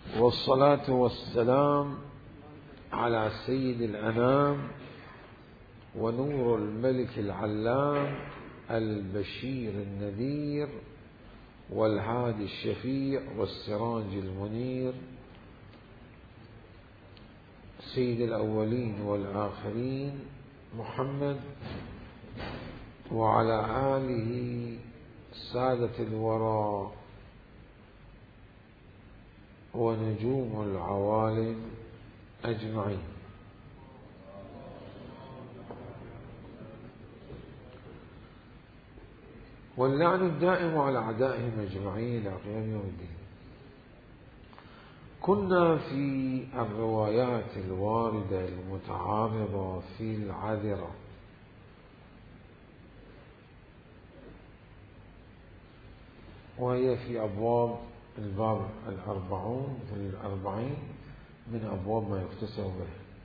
والصلاة والسلام على سيد الأنام ونور الملك العلام البشير النذير والهادي الشفيع والسراج المنير سيد الأولين والآخرين محمد وعلى آله سادة الورى ونجوم العوالم أجمعين. واللعن الدائم على أعدائهم أجمعين إلى قيام يوم الدين. كنا في الروايات الواردة المتعارضة في العذرة، وهي في أبواب الباب الأربعين من أبواب ما يختصر به.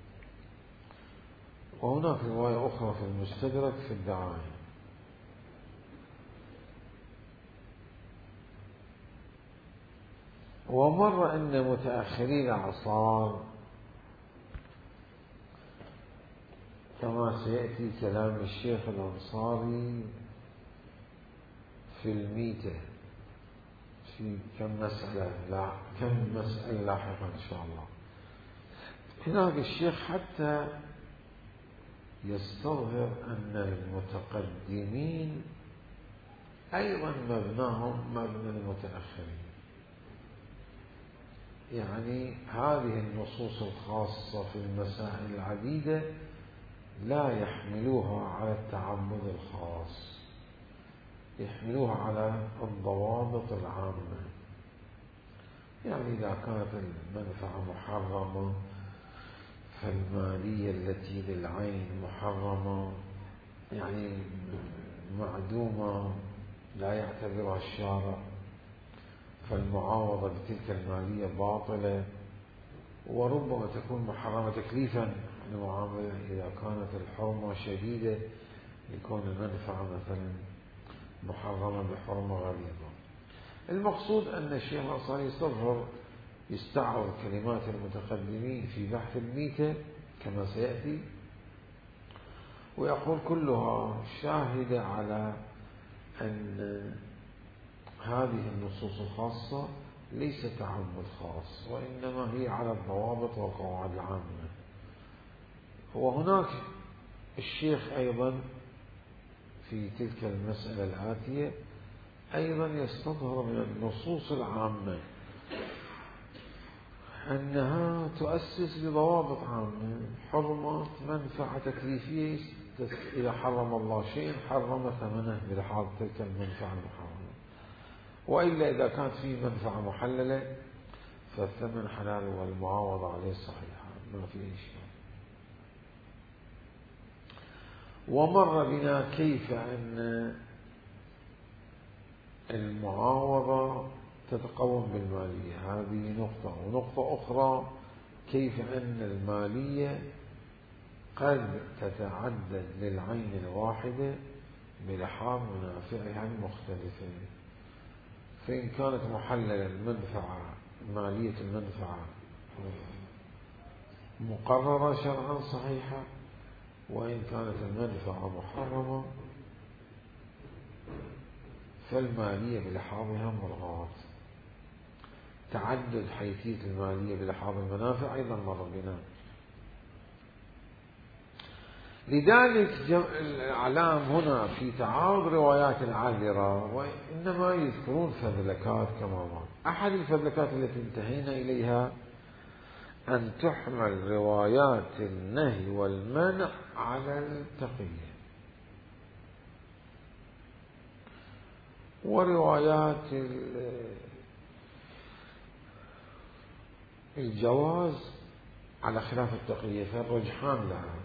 وهناك رواية أخرى في المستدرك في الدعائم. ومر أن متأخري الأعصار كما سيأتي كلام الشيخ الأنصاري في الميتة في كم مسألة لاحقا إن شاء الله. هناك الشيخ حتى يستظهر أن المتقدمين أيضا مبناهم مبنى المتأخرين، يعني هذه النصوص الخاصة في المسائل العديدة لا يحملوها على التعبد الخاص، يحملوها على الضوابط العامة. يعني إذا كانت المنفعة محرمة فالمالية التي للعين محرمة، يعني معدومة لا يعتبرها الشارع، فالمعاوضة بتلك المالية باطلة. وربما تكون محرمة تكليفا المعاملة إذا كانت الحرمة شديدة، يكون المنفعة مثلا محرمة بحرمة غليظة. المقصود أن الشيخ الأنصاري يستعرض كلمات المتقدمين في بحث الميتة كما سيأتي، ويقول كلها شاهدة على أن هذه النصوص الخاصة ليس تعبد خاص، وإنما هي على الضوابط والقواعد العامة. وهناك الشيخ أيضا في تلك المسألة الآتية أيضا يستظهر من النصوص العامة أنها تؤسس بضوابط عامة. حرمة منفعة تكليفية، إذا حرم الله شيء حرم ثمنه بلحاظ تلك المنفعة المحرمة، وإلا إذا كانت فيه منفعة محللة فالثمن حلال والمعاوضة عليه صحيحة، ما في أي شيء. ومر بنا كيف أن المعاوضة تتقوم بالمالية، هذه نقطة. ونقطة أخرى كيف أن المالية قد تتعدد للعين الواحدة بلحاظ منافعها المختلفة. فإن كانت محللة المنفعة، مالية المنفعة مقررة شرعا صحيحة، وإن كانت المنفعة محرمة فالمالية بلحاظها مرغاة. تعدد حيثية المالية بلحاظ المنافع أيضا مر بنا. لذلك الأعلام هنا في تعارض روايات العذرة وإنما يذكرون فذلكات كما مر. أحد الفذلكات التي انتهينا إليها أن تحمل روايات النهي والمنع على التقية، وروايات الجواز على خلاف التقية، فالرجحان لها.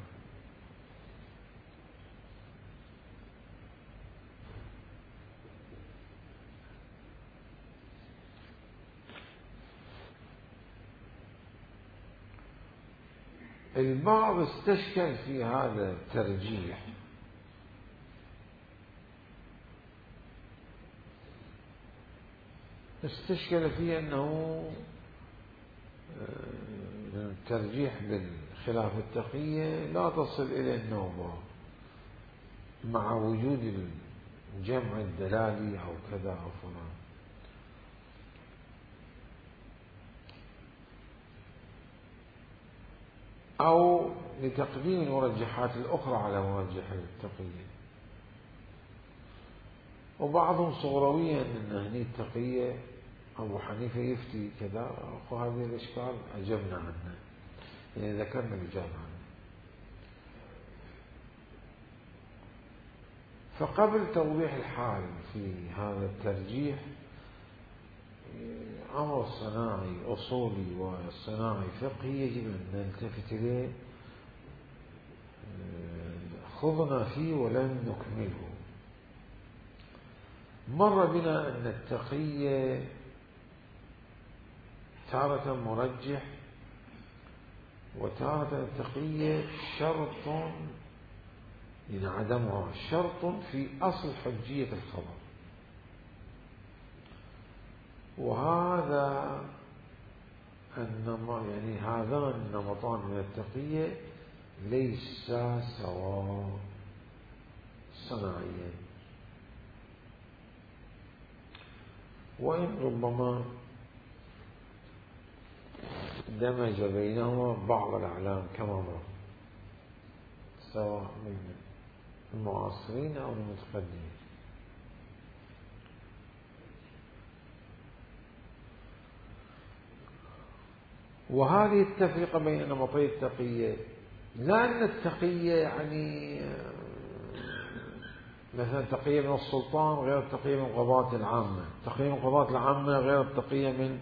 البعض استشكل في هذا الترجيح، استشكل فيه أنه الترجيح بالخلاف التقية لا تصل إلى النوبة مع وجود الجمع الدلالي أو كذا أو فلان. أو لتقديم المرجحات الأخرى على مرجح التقية. وبعضهم صغرويا أن هني التقية أبو حنيفة يفتي كذا، وهذه الإشكال أجبنا عنه، يعني ذكرنا الإجابة عنه. فقبل توضيح الحال في هذا الترجيح، أمر صناعي أصولي وصناعي فقهي يجب أن نلتفت إليه، خضنا فيه ولم نكمله. مر بنا أن التقية تارة مرجح، وتارة التقية شرط، يعني عدمها شرط في أصل حجية الخبر. وهذا يعني هذان النمطان من التقية ليسا سواء صناعيا، وإن ربما دمج بينهما بعض الأعلام كما مر، سواء من المعاصرين أو المتقدمين. وهذه التفرقة بين نمطي التقية، لا أن التقية يعني مثلا تقية من السلطان غير التقية من القضاة العامة، التقية من القضاة العامة غير التقية من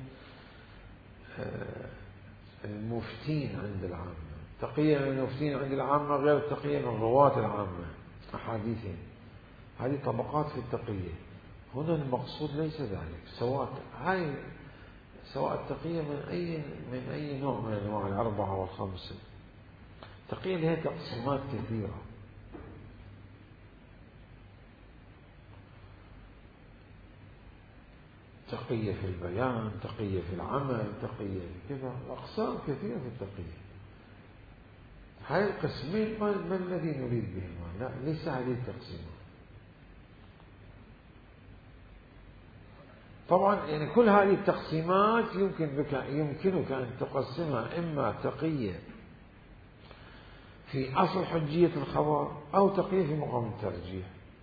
المفتين عند العامة، التقية من المفتين عند العامة غير التقية من الرواة العامة أحاديثهم. هذه طبقات في التقية. هنا المقصود ليس ذلك، سواء التقية من أي نوع من أنواع الأربعة والخمسة. التقية لها تقسيمات كثيرة، تقية في البيان، تقية في العمل، تقية في كذا، أقسام كثيرة في التقية. هاي القسمين ما الذي نريد بهما؟ لا، ليس هذه التقسيمات. طبعا يعني كل هذه التقسيمات يمكنك أن تقسمها إما تقية في أصل حجية الخبر، أو تقية في مقام الترجيح.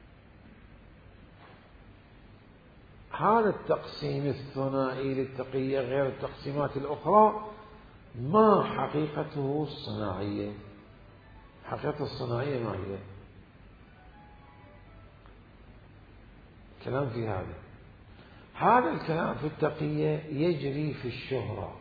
هذا التقسيم الثنائي للتقية غير التقسيمات الأخرى ما حقيقته الصناعية؟ حقيقة الصناعية ما هي؟ كلام في هذا الكلام في التقية يجري في الشهرة،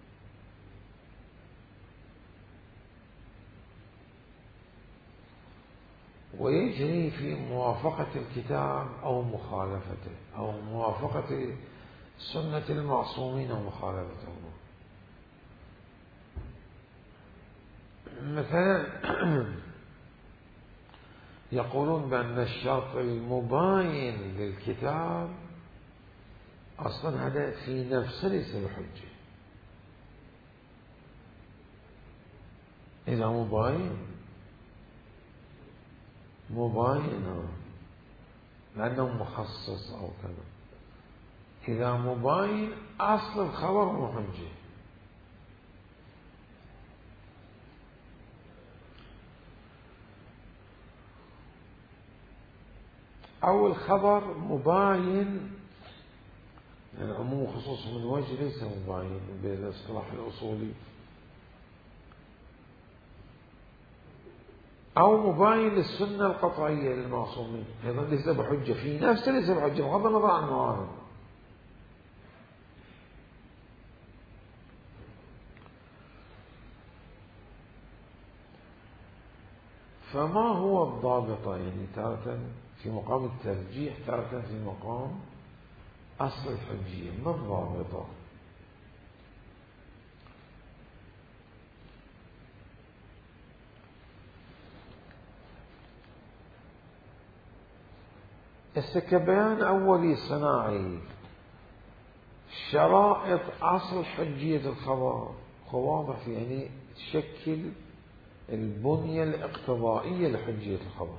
ويجري في موافقة الكتاب أو مخالفته، أو موافقة سنة المعصومين ومخالفته. مثلا يقولون بأن الشرط المباين للكتاب أصلا هذا في نفسه ليس بحجة. إذا مباين لأنه مخصص أو كذا، إذا مباين أصل الخبر محجة. أو الخبر مباين، يعني عموم وخصوص من وجه ليس مباين بالاصطلاح الأصولي، أو مباين للسنة القطعية للمعصومين، أيضا ليس بحجة في نفسه، ليس بحجة بغض النظر عن المعارض. فما هو الضابط؟ يعني تارة في مقام الترجيح، تارة في مقام أصل الحجية، ما الضابط؟ كبيان أولي صناعي شرائط أصل حجية الخبر واضح يعني تشكل البنية الاقتضائية لحجية الخبر.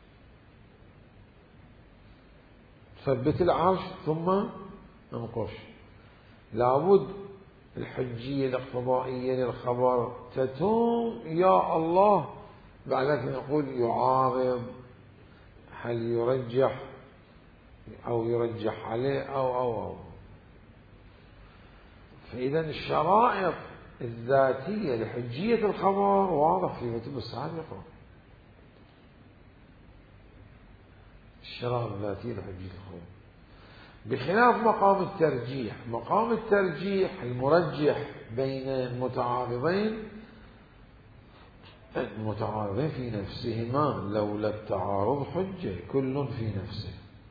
ثبت العرش ثم انقش، لابد الحجية الاقتضائية للخبر تتم يا الله، بعد ذلك نقول يعارض، هل يرجح أو يرجح عليه أو. فإذا الشرائط الذاتية لحجية الخبر واضح في الكتب السابقة. الشرائط الذاتية لحجية الخبر بخلاف مقام الترجيح. مقام الترجيح المرجح بين المتعارضين في نفسهما لولا التعارض حجة كل في نفسه.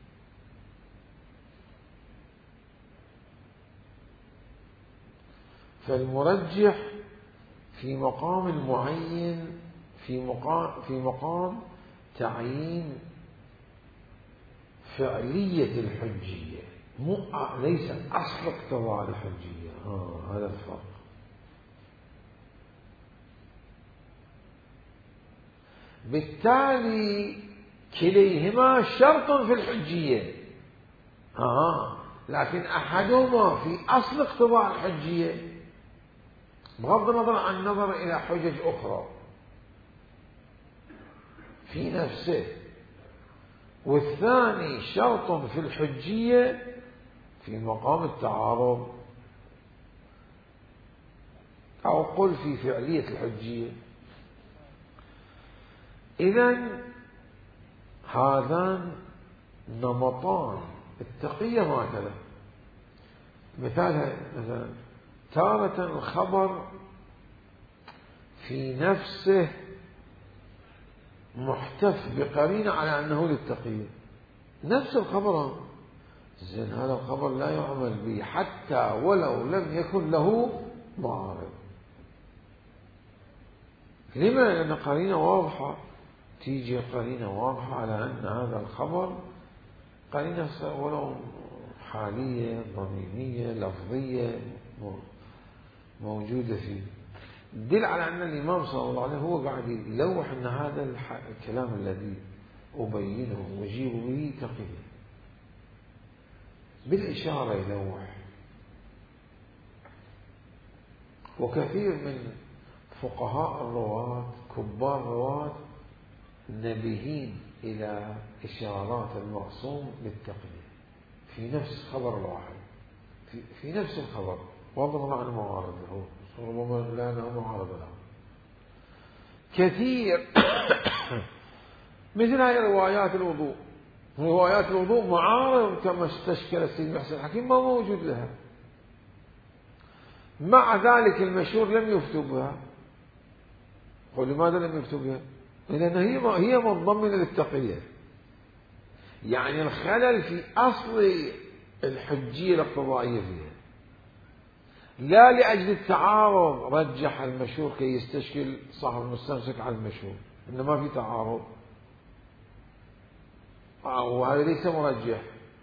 فالمرجح في مقام المعين، في مقام تعيين فعلية الحجية، ليس أصل اقتضاء الحجية. هذا الفرق. بالتالي كليهما شرط في الحجية، لكن أحدهما في أصل اقتضاء الحجية بغض النظر عن النظر إلى حجج أخرى في نفسه، والثاني شرط في الحجية في مقام التعارض، أو قل في فعلية الحجية. إذن هذان نمطان التقية هكذا. مثلا تارة الخبر في نفسه محتف بقرينة على أنه للتقية، نفس الخبر زين، هذا الخبر لا يعمل به حتى ولو لم يكن له معارض. لما؟ لأن قرينة واضحة، تيجي قرينة واضحة على أن هذا الخبر قرينة ولو حالية ضميمية لفظية موجودة فيه، دل على أن الإمام صلى الله عليه وسلم هو قاعد يلوح أن هذا الكلام الذي أبينه وأجيب به تقية، بالإشارة يلوح. وكثير من فقهاء الرواة كبار الرواة نبيهين إلى إشارات المعصوم للتقية في نفس خبر الواحد، في نفس الخبر، وضع عن معارض له ربما لا أنه معارض له كثير. مثل هذه روايات الوضوء، روايات الوضوء معارض كما استشكل السيد محسن الحكيم ما موجود لها، مع ذلك المشهور لم يفتوا بها. ولماذا لم يفتوا بها؟ لأن هي منضمنة للتقية، يعني الخلل في أصل الحجية الاقتضائية فيها، لا لأجل التعارض رجح المشهور كي يستشكل صاحب المستمسك على المشهور، إنما في تعارض، وهذا ليس مرجح،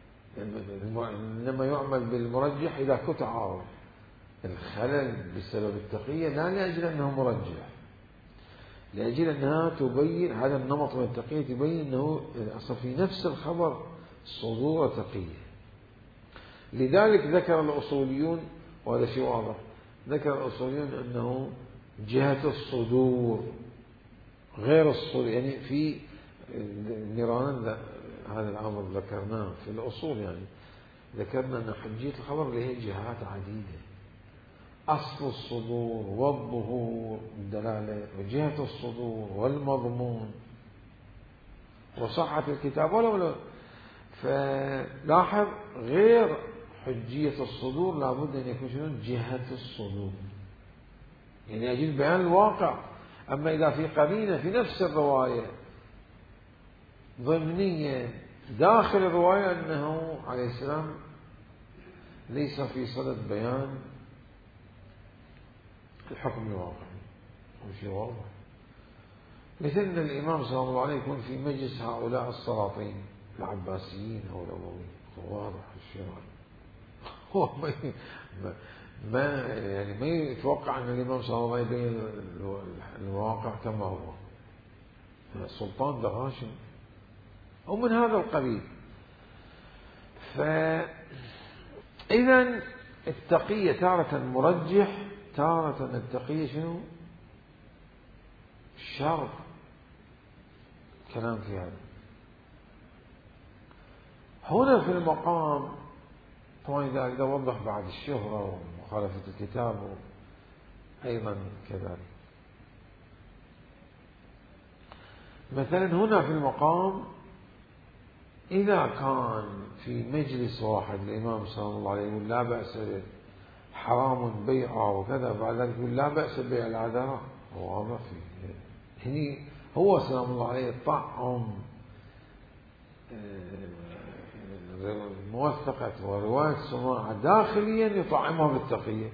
إنما يعمل بالمرجح إذا كنت تعارض. الخلل بسبب التقية لا لأجل أنه مرجح، لأجل أنها تبين هذا النمط من التقية، تبين أنه أصلا في نفس الخبر صدور تقية. لذلك ذكر الأصوليون، وهذا شيء واضح، ذكر الأصوليون أنه جهة الصدور غير الصدور، يعني في نيران هذا الأمر ذكرناه في الأصول، يعني ذكرنا أن حجية الخبر له جهات عديدة، أصل الصدور والظهور الدلالة، وجهة الصدور والمضمون وصحة الكتاب ولا. فلاحظ غير حجية الصدور لابد أن يكون شنو؟ جهة الصدور، يعني يجب بيان الواقع. أما إذا في قرينة في نفس الرواية ضمنية داخل الرواية أنه عليه السلام ليس في صدد بيان الحكم الواقعي، هو شيء واضح. مثل أن الإمام صلى الله عليه وسلم يكون في مجلس هؤلاء السلاطين العباسيين أو الأمويين، واضح الشيء هو ما يتوقع أن الإمام صلى الله عليه وسلم يبين الواقع كما هو، السلطان ده هاشم أو من هذا القبيل. فإذا التقية تارة مرجح، تارة التقية شنو؟ شر. كلام في هذا. هنا في المقام طبعا إذا وضح بعد الشهرة ومخالفة الكتاب أيضا كذلك. مثلا هنا في المقام إذا كان في مجلس واحد الإمام صلى الله عليه وسلم لا بأس حرام بيعه وكذا، بعد ذلك يقول لا بأس بيع العذراء، واضح فيه هني هو سلام الله عليه طعم موثقة ورواية سماعة داخليا يطعمها بالتقية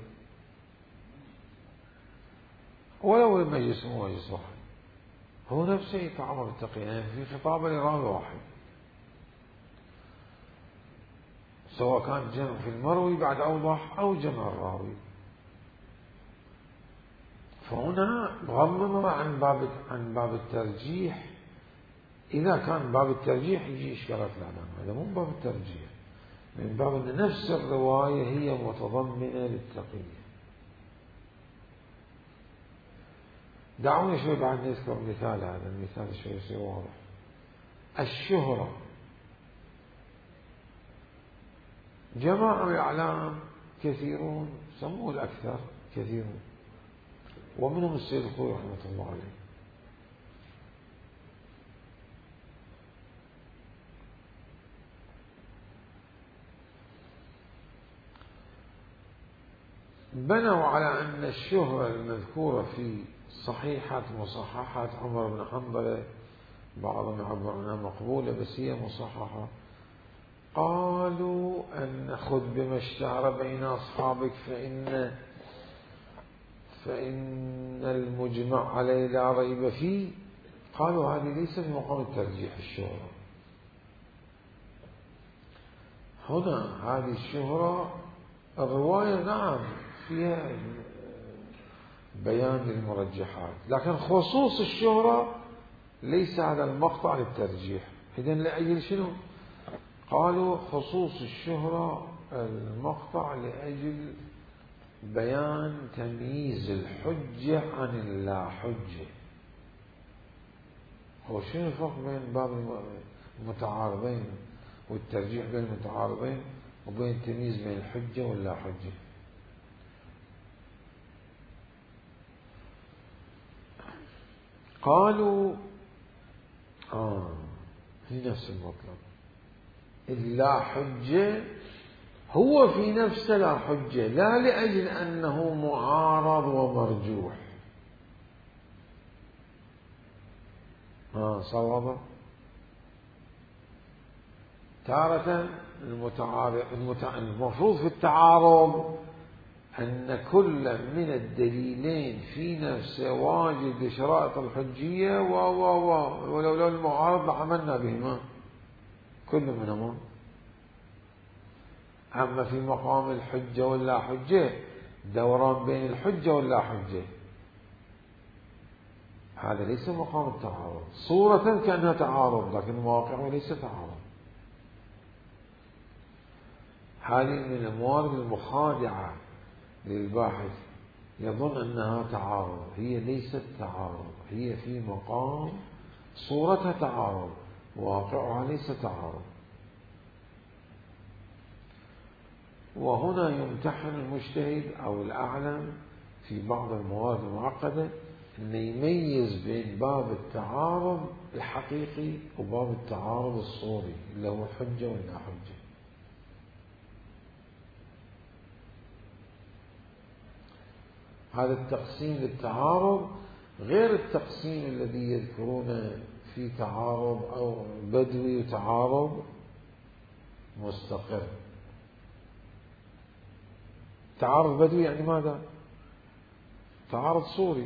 ولو المجلس مو مجلس واحد، هو نفسه يطعمها بالتقية، يعني في خطابة لراوي واحد، سواء كان جمع في المروي بعد أوضح أو جمع الراوي. فهنا بغض النظر عن باب الترجيح، إذا كان باب الترجيح يجي إشكالات الإعلام، هذا مو باب الترجيح، من باب أن نفس الرواية هي متضمنة للتقية. دعوني شوي بعد نذكر مثال، هذا المثال شوي يصير واضح. الشهرة، جماعة الإعلام كثيرون سموه الأكثر كثيرون، ومنهم السيد الخوي رحمة الله عليه. بنوا على أن الشهرة المذكورة في صحيحات مصححات عمر بن حنبل، بعضهم يعبر عنها مقبولة بس هي مصححة، قالوا أن خذ بما اشتهر بين أصحابك فإن المجمع عليه لا ريب فيه. قالوا هذه ليست في مقام الترجيح الشهرة. هنا هذه الشهرة الرواية نعم فيها بيان للمرجحات، لكن خصوص الشهرة ليس هذا المقطع للترجيح. إذن لأجل شنو؟ قالوا خصوص الشهرة المقطع لأجل بيان تمييز الحجة عن اللا حجة. هو شنو الفرق بين باب المتعارضين والترجيح بين المتعارضين وبين التمييز بين الحجة واللا حجة؟ قالوا في نفس المطلب، اللا حجة هو في نفسه لا حجة، لا لأجل أنه معارض ومرجوح. صوابه تارة المفروض في التعارض أن كل من الدليلين في نفسه واجد شرائط الحجية ولولا المعارض لعملنا بهما كل منهما. أما في مقام الحجة واللا حجة دوران بين الحجة واللا حجة، هذا ليس مقام التعارض، صورة كأنها تعارض لكن واقعه ليس تعارض. هذه من الموارد المخادعة للباحث، يظن أنها تعارض، هي ليست تعارض، هي في مقام صورتها تعارض، واقعها ليس تعارض. وهنا يمتحن المجتهد أو الأعلم في بعض الموارد المعقدة أن يميز بين باب التعارض الحقيقي وباب التعارض الصوري اللي هو حجة ولا حجة. هذا التقسيم للتعارض غير التقسيم الذي يذكرون في تعارض أو بدوي وتعارض مستقر. تعارض بدوي يعني ماذا؟ تعارض صوري،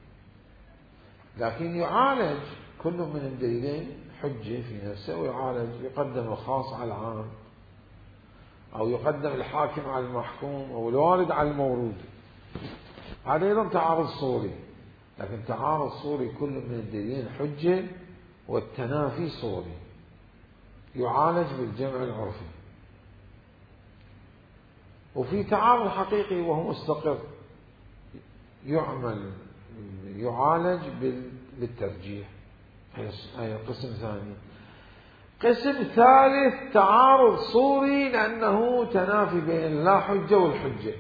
لكن يعالج كل من الدليلين حجة في نفسه ويعالج، يقدم الخاص على العام أو يقدم الحاكم على المحكوم أو الوارد على المورود. هذا أيضا تعارض صوري، لكن تعارض صوري كل من الدليلين حجة، والتنافي صوري يعالج بالجمع العرفي. وفي تعارض حقيقي وهو مستقر يعالج بالترجيح. هي قسم ثاني. قسم ثالث تعارض صوري لأنه تنافي بين اللا حجة والحجة.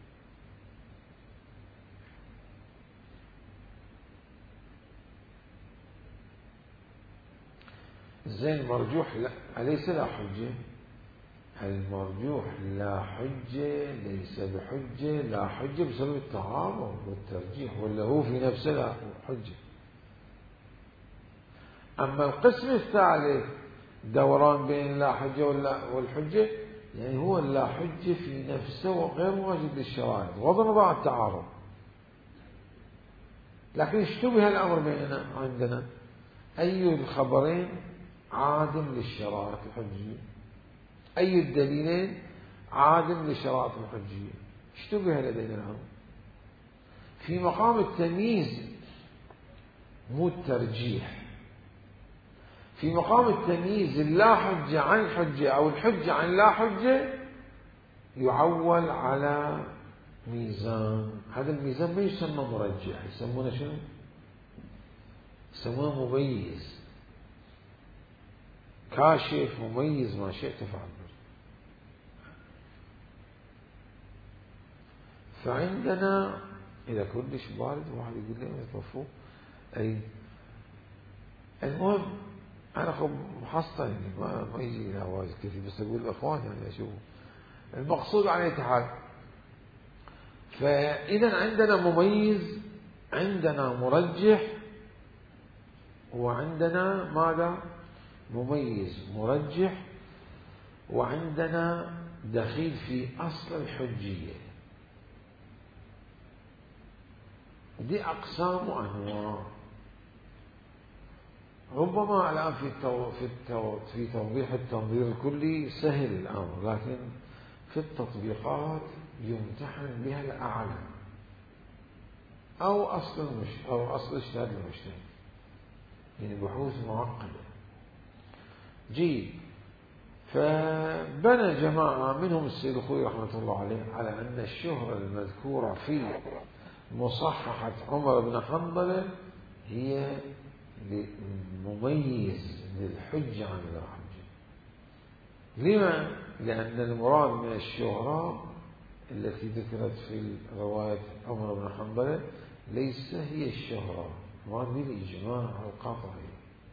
زين المرجوح لا أليس لا حجة؟ المرجوح لا حجة ليس بحجة، لا حجة بسبب التعارض والترجيح، ولا هو في نفسه لا حجة. أما القسم الثالث دوران بين لا حجة والحجة، يعني هو لا حجة في نفسه وغير واجد للشرائط بغض النظر عن التعارض، لكن اشتبه الأمر بيننا عندنا أي الخبرين عادم للشرائط الحجية، أي الدليلين عادم لشرائط الحجية. اشتبه لدينا الأمر في مقام التمييز مو الترجيح. في مقام التمييز اللا حجة عن حجة أو الحجة عن لا حجة يعول على ميزان. هذا الميزان ما يسمى مرجح، يسمونه شنو؟ يسمونه مميز، كاشف مميز ما شئت فعبر. فعندنا إذا كلش بارد واحد يقول لي يطفوه أي المهم أنا خب محصن يعني ما يجي هواز كثير، بس أقول الأخوان يعني أشوفه المقصود على حال. فإذا عندنا مميز، عندنا مرجح، وعندنا ماذا؟ مميز مرجح، وعندنا دخيل في أصل الحجية. دي أقسام وأنواع. ربما الآن في توضيح التنظير الكلي سهل الأمر، لكن في التطبيقات يمتحن بها الأعلى أو أصل اجتهاد المجتهد، يعني بحوث معقدة. جيد. فبنى جماعة منهم السيد الخوي رحمة الله عليه على أن الشهرة المذكورة في مصححة عمر بن حنظلة هي مميز للحجة عن لا حجة. لما؟ لأن المراد من الشهرة التي ذكرت في رواية عمر بن حنظلة ليس هي الشهرة، المراد بالإجماع القطعي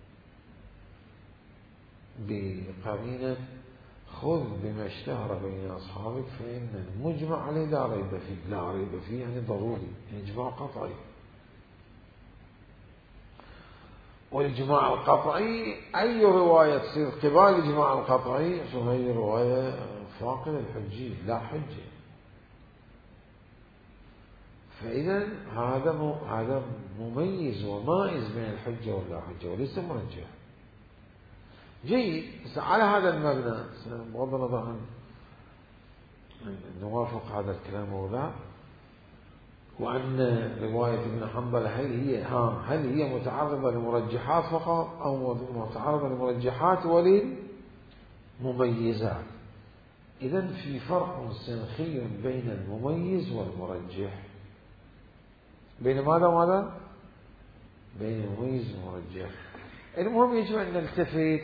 بقرينة خذ بما اشتهر بين أصحابك فإن المجمع عليه لا ريب فيه. لا ريب فيه يعني ضروري، يعني إجماع قطعي. والإجماع القطعي أي رواية تصير قبال الإجماع القطعي هي رواية فاقدة الحجية لا حجة. فإذا هذا مميز ومائز بين الحجة واللا حجة وليس مرجح. جيد. على هذا المبنى بغض النظر عن نوافق هذا الكلام أو لا، وأن رواية ابن حنظلة هل هي متعرضة للمرجحات فقط أو متعرضة للمرجحات وللمميزات؟ إذن في فرق سنخي بين المميز والمرجح. بين ماذا؟ بين المميز والمرجح. المهم يجب أن نلتفت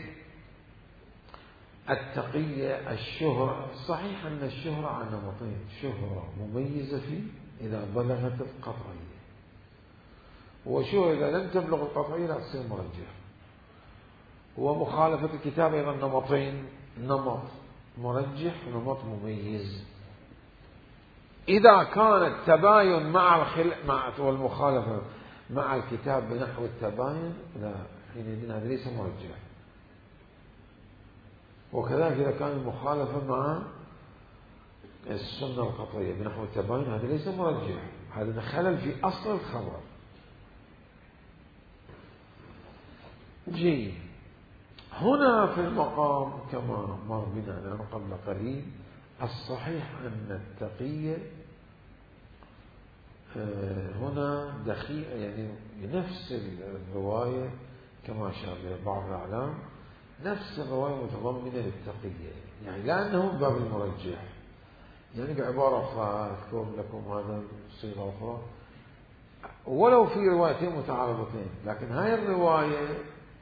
التقية الشهرة. صحيح أن الشهرة على نمطين، شهرة مميزة فيه إذا بلغت القطعية، وشهرة إذا لم تبلغ القطعية لا تصير مرجح. ومخالفة الكتاب أيضا نمطين، نمط مرجح ونمط مميز. إذا كان التباين والمخالفة مع الكتاب بنحو التباين لا، حينئذ هذا ليس مرجح. وكذلك إذا كان المخالفة مع السنة القطعية بنحو التباين هذا ليس مرجح، هذا خلل في أصل الخبر. هنا في المقام كما مر بنا الآن قبل قليل الصحيح أن التقية هنا دخيل، يعني نفس الرواية كما أشار إلى بعض الأعلام، نفس الرواية متضمنة للتقية، يعني لأنه من باب المرجح، يعني بعبارة أخرى أذكر لكم هذا الصيغة أخرى، ولو في روايتين متعارضتين، لكن هاي الرواية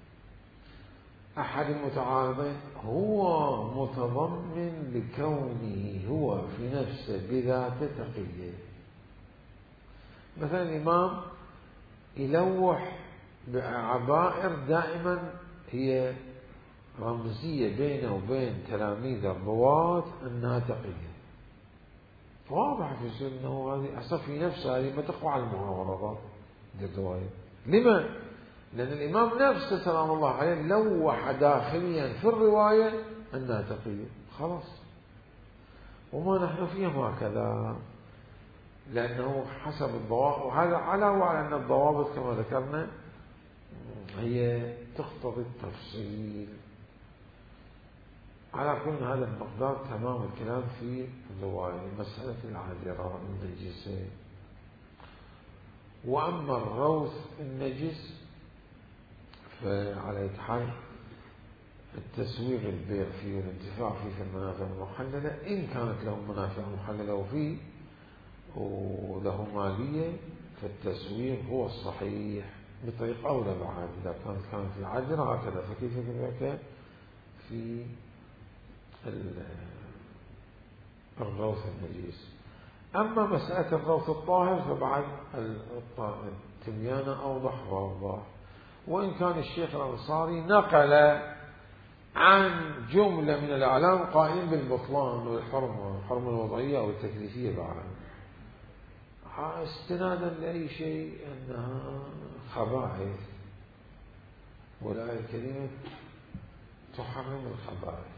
أحد المتعارضين هو متضمن لكونه هو في نفسه بذاته تقية. مثلا الإمام يلوح بعبائر دائما هي رمزية بينه وبين تلاميذ الرواة أنها تقية، واضح في السنة أنه هذه أصلا في نفسها هذه ما تقوى على المعارضات للرواية. لما؟ لأن الإمام نفسه سلام الله عليه لوح داخليا في الرواية أنها تقية، خلاص. وما نحن فيهم هكذا، لأنه حسب الضوابط، وهذا على أن الضوابط كما ذكرنا هي تقتضي التفصيل. على كل هذا المقدار تمام الكلام في الرواية. مسألة العذراء النجسة. وأما الروث النجس فعلى حال التسويغ البيع فيه والانتفاع فيه في المنافع المحللة، إن كانت له منافع محللة وفيه وله مالية، فالتسويغ هو الصحيح بطريقة أولى بعد. إذا كانت في العذراء هكذا، فكيف ذلك في الروث النجيس. أما مسألة الروث الطاهر فبعد التبيان أوضح وأوضح. وإن كان الشيخ الأنصاري نقل عن جملة من الأعلام قائلين بالبطلان والحرمة الوضعية أو التكليفية بعد، استنادا لأي شيء أنها خبائث، والآية الكريمة تحرم الخبائث.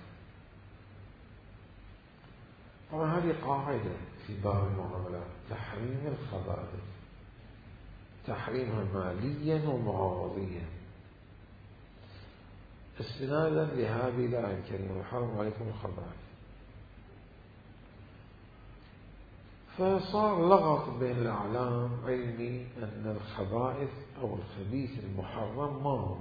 طبعا هذه قاعدة في باب المعاملات، تحريم الخبائث، تحريمها ماليا ومعارضيا، استنادا لهذه الآية الكريمة وحرم عليكم الخبائث. فصار لغط بين الأعلام علمي أن الخبائث أو الخبيث المحرم ما هو.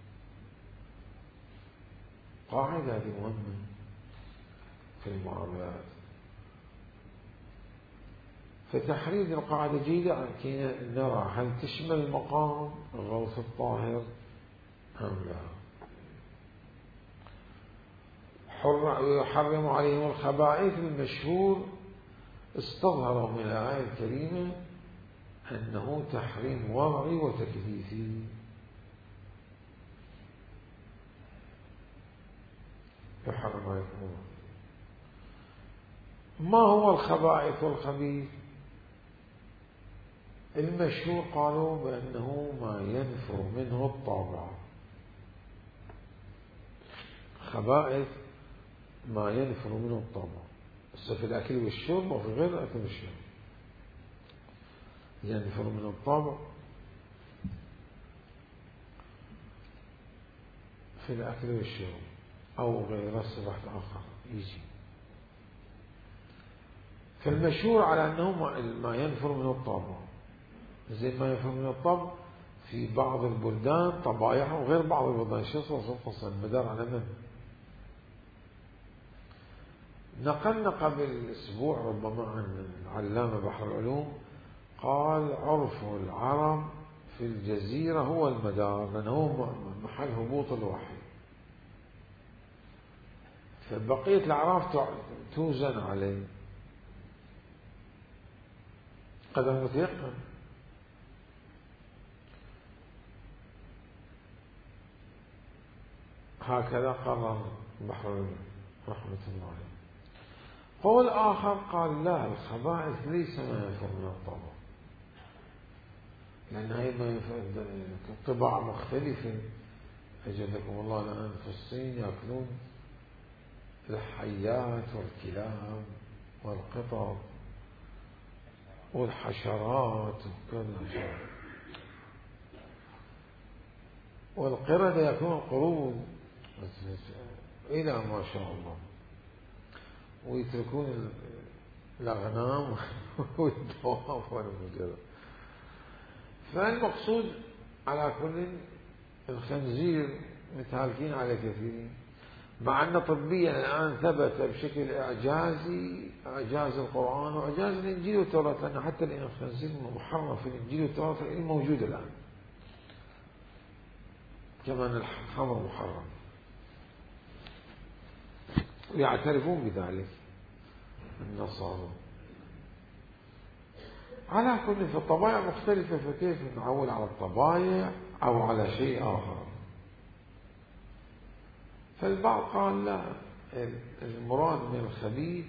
قاعدة هذه مهمة في المعاملات. فتحرير القاعدة جيدة كي نرى هل تشمل المقام الروث الطاهر أم لا. يحرم عليهم الخبائث، المشهور استظهر من الآية الكريمة أنه تحريم وضعي وتكليفي. يحرم عليكم. ما هو الخبائث والخبيث؟ المشهور قالوا بأنه ما ينفر منه الطابع. خبائث ما ينفر منه الطابع، في الأكل والشرب وفي غير الأكل والشرب ينفر منه الطابع. في الأكل والشرب أو غير صفة آخر يجي. فالمشهور على أنه ما ينفر منه الطابع، زي ما ينفر منه الطبع في بعض البلدان طبائعها وغير بعض البلدان. شو صار المدار على من؟ نقلنا قبل أسبوع ربما عن علامة بحر العلوم قال عرف العرب في الجزيرة هو المدار، لأنه هو محل هبوط الوحي، فبقية الأعراف توزن عليه. قدر متيقن. هكذا قرر بحر العلوم رحمة الله عليه. قول آخر قال لا، الخبائث ليس ما ينفر من الطبع، لأن هي ما ينفر طباع مختلفة. أجلكم الله الآن في الصين يأكلون الحيات والكلاب والقطط والحشرات وكل الحشرات، والقردة يأكلون القرود إلى ما شاء الله. ويتركون الأغنام والدواب والمجرد. فالمقصود على كل الخنزير متهالكين على كثيرين، مع أن طبيا الآن ثبت بشكل إعجازي إعجاز القرآن وإعجاز الإنجيل والتوراة، لأن حتى الخنزير محرم في الإنجيل والتوراة الموجود الآن، كمان الخمر محرم ويعترفون بذلك النصارى. على كل في الطبائع مختلفة، فكيف نعول على الطبائع أو على شيء آخر؟ فالبعض قال لا، المراد من الخبيث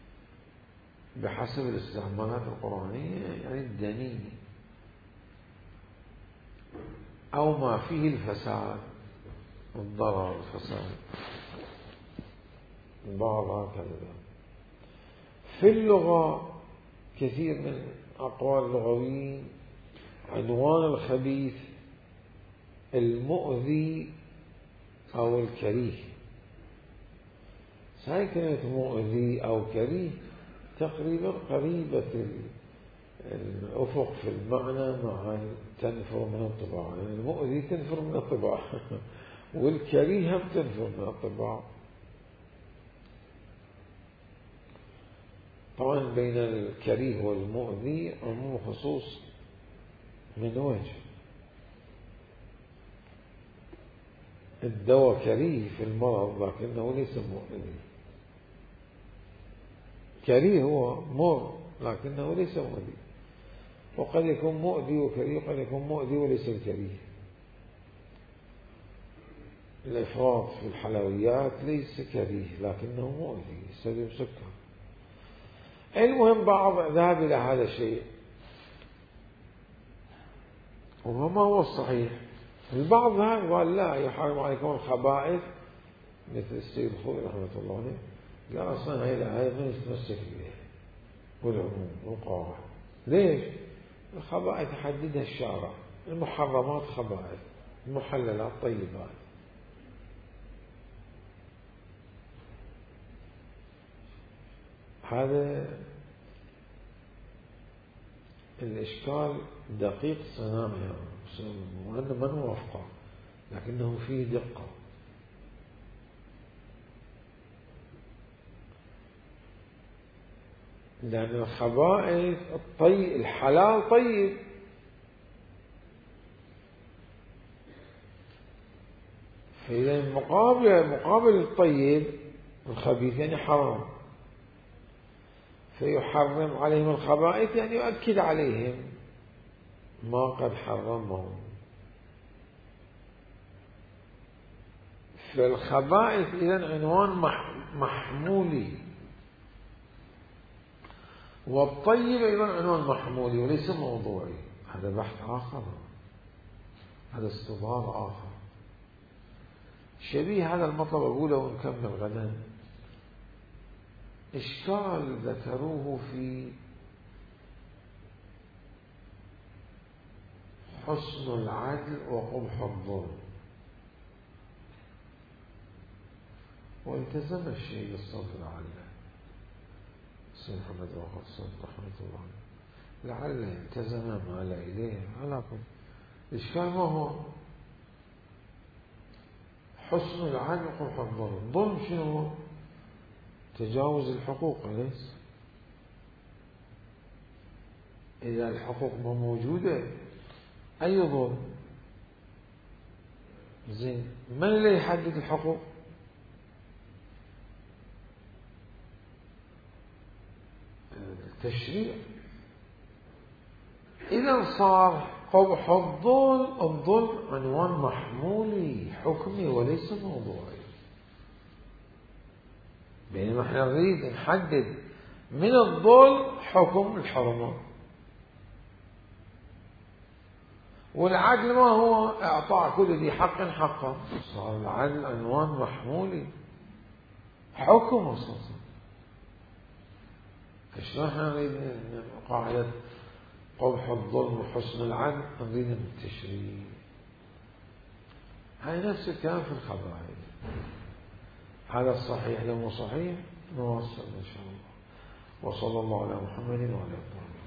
بحسب الاستعمالات القرآنية يعني الدني أو ما فيه الفساد الضرر الفساد، البعض هكذا. في اللغة كثير من أقوال اللغويين عنوان الخبيث المؤذي أو الكريه. هاي كلمة مؤذي أو كريه تقريبا قريبة الأفق في المعنى مع تنفر من الطباع، يعني المؤذي تنفر من الطباع والكريه هم تنفر من الطباع. طبعا بين الكريه والمؤذي عموم خصوص من وجه. الدواء كريه في المرض لكنه ليس مؤذي، كريه هو مر لكنه ليس مؤذي، وقد يكون مؤذي وكريه، وقد يكون مؤذي وليس الكريه. الإفراط في الحلويات ليس كريه لكنه مؤذي، يسبب سكر. المهم بعض ذهب إلى هذا الشيء وما هو الصحيح. البعض ذهب قال لا، يحرم عليكم الخبائث مثل السيد الخوئي رحمة الله عليه، لا أصلا هاي ما يتمسك بها والعموم والقواعد. ليش؟ الخبائث يحددها الشارع، المحرمات خبائث، المحللات طيبات. هذا الإشكال دقيق صناعي، وأنا ما نوافقه لكنه فيه دقة. لأن الخبائث الحلال طيب، فإذا مقابل الطيب الخبيث يعني حرام، فيحرم عليهم الخبائث يعني يؤكد عليهم ما قد حرمهم. فالخبائث إذن عنوان محمولي، والطيب أيضا عنوان محمولي وليس موضوعي. هذا بحث آخر، هذا استظهار آخر شبيه هذا المطلب. أقوله ونكمل غدا. إشكال ذكروه في حسن العدل وقبح الظلم، والتزم الشيء بالصبر عنه. سيد محمد واخر صلى رحمة الله لعل التزم ما لا إليه. على كل الإشكال ما هو حسن العدل وقبح الظلم. ظلم شنو؟ تجاوز الحقوق، أليس؟ إذا الحقوق ما موجودة أي ظلم؟ زين، من اللي يحدد الحقوق؟ التشريع. إذا صار قبح الظلم عنوان محمولي حكمي وليس موضوعي. بينما احنا نريد نحدد من الظلم حكم الحرمة، والعدل ما هو إعطاء كل ذي حق حقه. صار العدل عنوان محمولي حكم أساسا. فشلون احنا نريد قاعدة قبح الظلم وحسن العدل نريد من التشريع؟ هاي نفس الكلام في الخبائث. هذا الصحيح لو مو صحيح نواصل إن شاء الله. وصلى الله على محمد وعلى آله.